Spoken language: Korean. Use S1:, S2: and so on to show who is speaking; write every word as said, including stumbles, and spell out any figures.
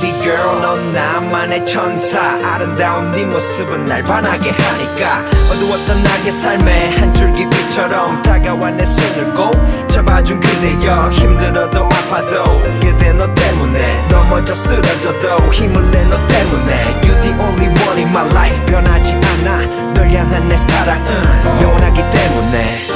S1: baby girl 넌 나만의 천사 아름다운 네 모습은 날 반하게 하니까 어두웠던 나의 삶에 한 줄기 빛처럼 다가와 내 손을 꼭 잡아준 그대여 힘들어도 아파도 웃게 된 너 때문에 넘어져 쓰러져도 힘을 내 너 때문에 You're the only one in my life 변하지 않아 널 향한 내 사랑은 영원하기 때문에